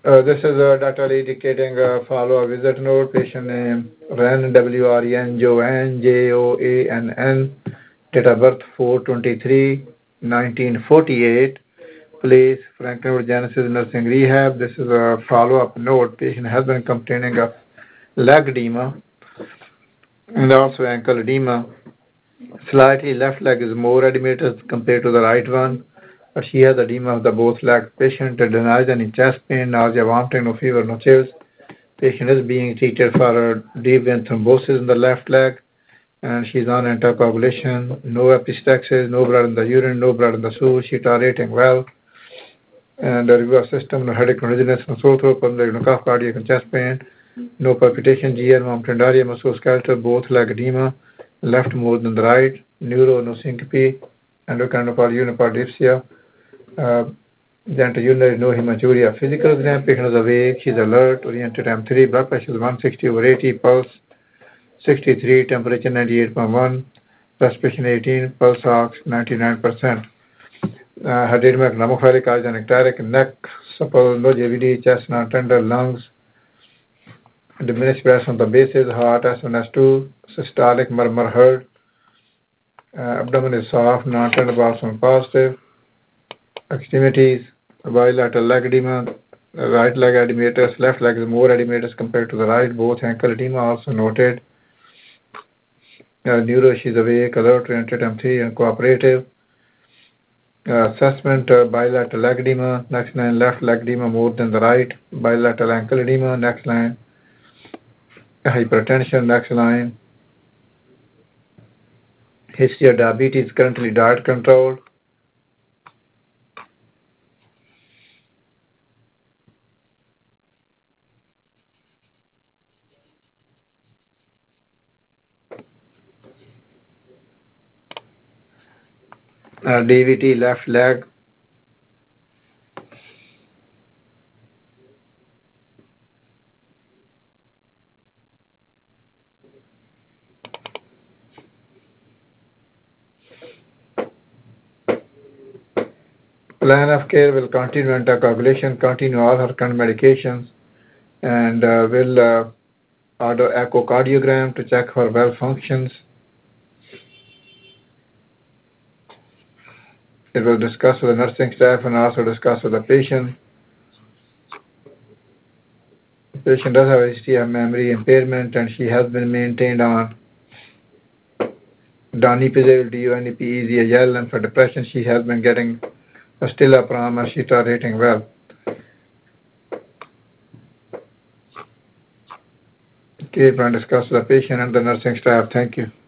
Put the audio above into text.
This is data indicating follow-up visit note. Patient name Ren, W-R-E-N, Joanne, Joann. Date of birth 4/23/1948. Place Franklinwood Genesis Nursing Rehab. This is a follow-up note. Patient has been complaining of leg edema and also ankle edema. Slightly left leg is more edematous compared to the right one, but she has edema of the both legs. Patient denies any chest pain, nausea, vomiting, no fever, no chills. Patient is being treated for a deep vein thrombosis in the left leg, and she's on anticoagulation, no epistaxis, no blood in the urine, no blood in the stool. She's tolerating well, and the review of system, no headache, no dizziness, no sore throat, pulmonary, no cough, cardiac and chest pain, no palpitation, GR, vomiting, diarrhea, musculoskeletal, both leg edema, left more than the right, neuro, no syncope, endocrine, no polyuria, urinary, no hematuria. Physical exam, patient is awake, she's alert, oriented M3, blood pressure is 160/80, pulse 63, temperature 98.1, respiration 18, pulse ox 99%. Her edema pneumophilic, ectatic, neck supple, no JVD, chest not tender, lungs diminished pressure on the bases, heart S1, S2, systolic murmur heard, abdomen is soft, non-tender bowel positive, extremities, bilateral leg edema, right leg edematous, left leg is more edematous compared to the right, both ankle edema also noted. Neuro, she's awake, alert, oriented, M3, and cooperative. Assessment, bilateral leg edema, next line, left leg edema more than the right, bilateral ankle edema, next line, hypertension, next line, history of diabetes, currently diet controlled. DVT, left leg. Plan of care will continue anticoagulation, continue all her current medications, and will order echocardiogram to check her valve functions. It will discuss with the nursing staff and also discuss with the patient. The patient does have a history of memory impairment, and she has been maintained on donepezil, DONEP, and for depression she has been getting escitalopram, and she's tolerating well. Okay, and discuss with the patient and the nursing staff. Thank you.